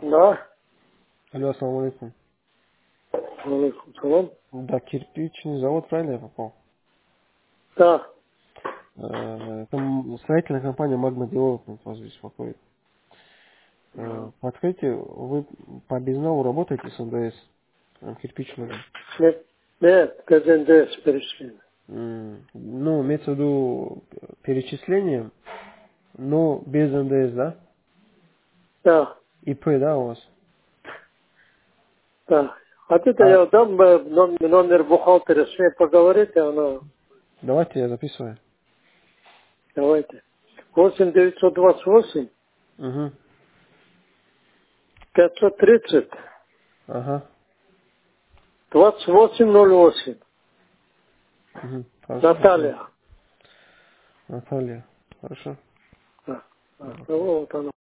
Да. Алло, ассаламу алейкум. Алейкум салам. Да, кирпичный завод, правильно я попал? Да. Там строительная компания Magna Development вас беспокоит. Подскажите, вы по безналу работаете с НДС? Там кирпич нужен. Нет, нет, без НДС перечислено. Ну, имеется в виду перечисление, но без НДС, да? Да, ИП, да, у вас? да. Хотите, А, я дам номер бухгалтера, с ней поговорите, она, давайте я записываю. давайте. 8 928 Угу. 530 Ага. 2808. Угу. Хорошо, спасибо. Наталья. Наталья. Хорошо. Да. Да. Ага. Ну, вот она.